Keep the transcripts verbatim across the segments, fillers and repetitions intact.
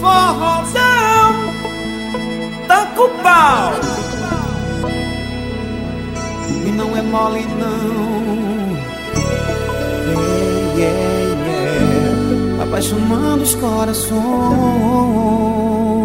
forrozão, taca o pau. E não é mole não. Yeah, yeah, yeah. Apaixonando os corações.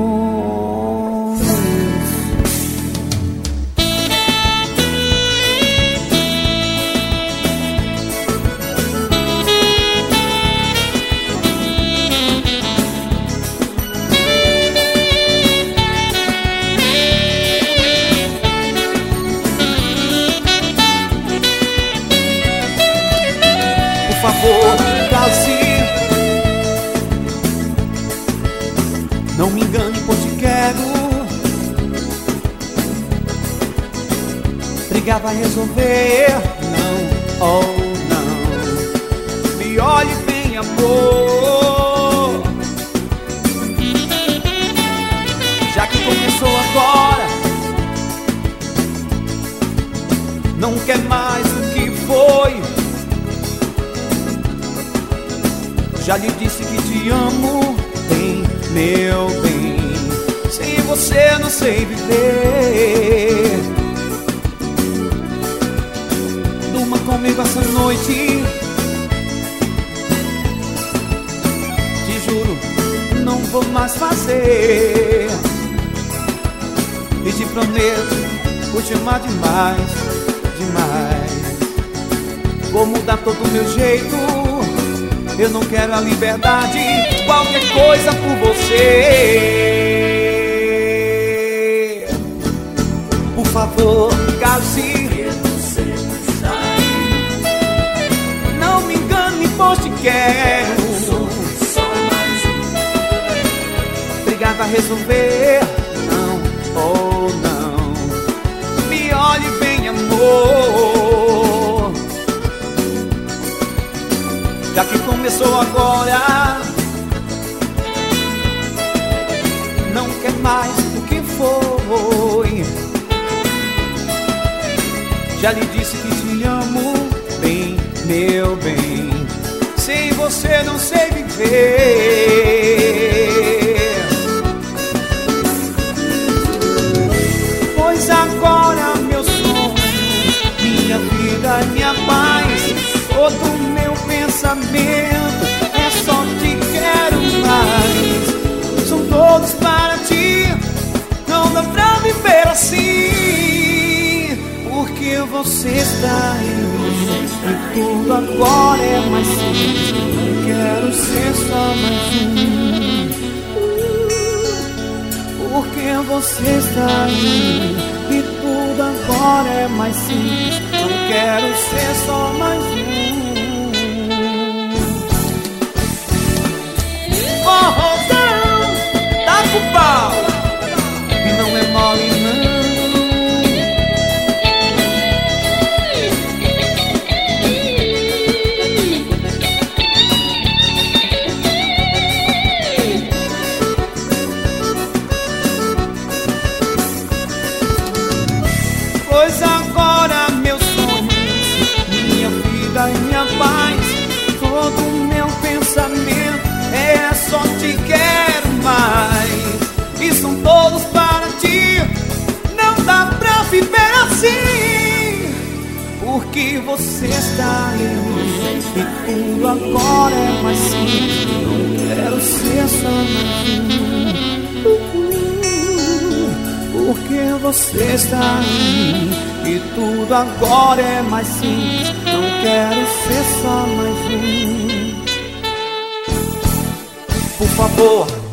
Por favor, case. Não me engane, pois te quero. Brigar vai resolver. Não, oh não. Me olhe bem, amor. Já que começou agora, não quer mais o que foi. Já lhe disse que te amo, bem, meu bem. Sem você não sei viver. Durma comigo essa noite. Te juro, não vou mais fazer. E te prometo, vou te amar demais, demais. Vou mudar todo o meu jeito. Eu não quero a liberdade, qualquer coisa por você. Por favor, case. Não me engane, pois te quero. Brigar vai resolver. Não, oh não. Me olhe bem, amor. Já que começou agora, não quer mais o que foi. Já lhe disse que te amo, bem, meu bem. Sem você não sei viver. Pois agora meu sonho, minha vida, minha paz, todo o meu pensamento é só te quero mais. São todos para ti, não dá pra viver assim. Porque você está em mim e tudo agora é mais simples. Não quero ser só mais um. Porque você está em mim e tudo agora é mais simples. Não quero ser só mais um. Forrozão, taca o pau. E não é mole não. Pois agora meus sonhos, minha vida e minha paz, todo o meu pensamento é só te quero mais. E são todos para ti, não dá pra viver assim. Porque você está em mim e tudo agora é mais simples. Não quero ser só mais um. Porque você está em mim e tudo agora é mais simples. Não quero ser só mais um. Por favor,